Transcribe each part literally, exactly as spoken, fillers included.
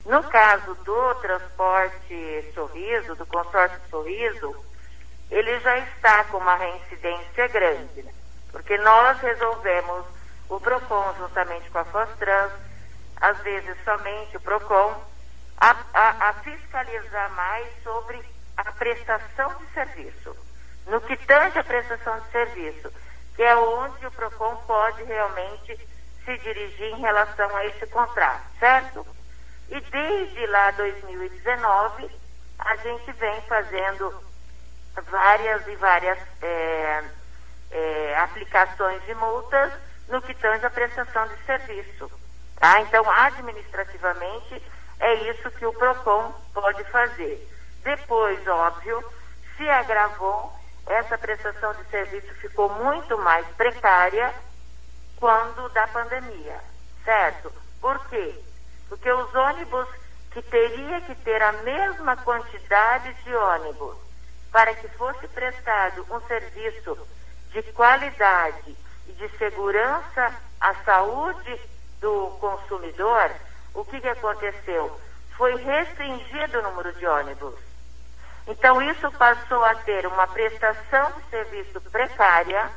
No caso do transporte Sorriso, do consórcio Sorriso, ele já está com uma reincidência grande, né? Porque nós resolvemos, o PROCON juntamente com a FOSTRANS, às vezes somente o PROCON, a, a, a fiscalizar mais sobre a prestação de serviço. No que tange a prestação de serviço, que é onde o PROCON pode realmente se dirigir em relação a esse contrato, certo? E desde lá dois mil e dezenove, a gente vem fazendo várias e várias é, é, aplicações de multas no que tange a prestação de serviço. Tá? Então, administrativamente, é isso que o PROCON pode fazer. Depois, óbvio, se agravou, essa prestação de serviço ficou muito mais precária quando da pandemia, certo? Por quê? Porque os ônibus que teria que ter a mesma quantidade de ônibus para que fosse prestado um serviço de qualidade e de segurança à saúde do consumidor, o que que aconteceu? Foi restringido o número de ônibus. Então isso passou a ter uma prestação de serviço precária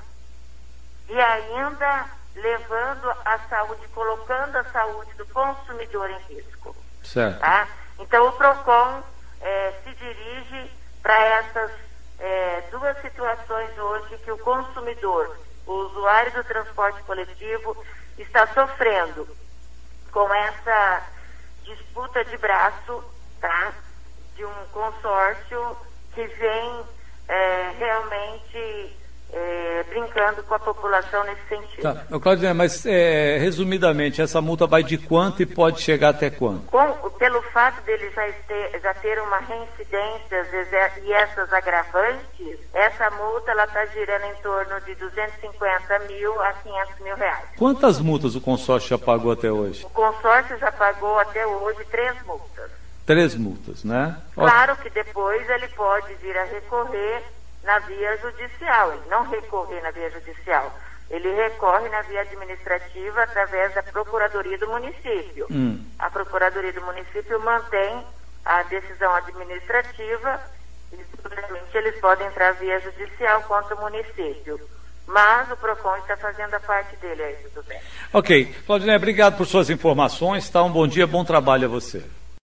e ainda levando a saúde, colocando a saúde do consumidor em risco. Certo. Tá? Então o PROCON eh, se dirige para essas eh, duas situações hoje que o consumidor, o usuário do transporte coletivo, está sofrendo com essa disputa de braço, tá? De um consórcio que vem eh, realmente É, brincando com a população nesse sentido. Tá. Claudinha, mas é, resumidamente, essa multa vai de quanto e pode chegar até quanto? Com, pelo fato dele já ter, já ter uma reincidência e essas agravantes, essa multa ela está girando em torno de duzentos e cinquenta mil a quinhentos mil reais. Quantas multas o consórcio já pagou até hoje? O consórcio já pagou até hoje três multas. Três multas, né? Claro que depois ele pode vir a recorrer na via judicial, ele não recorre na via judicial, ele recorre na via administrativa através da Procuradoria do Município. Hum. A Procuradoria do Município mantém a decisão administrativa e, simplesmente, eles podem entrar via judicial contra o município. Mas o PROCON está fazendo a parte dele aí, tudo bem. Ok. Claudinei, obrigado por suas informações, tá? Um bom dia, bom trabalho a você.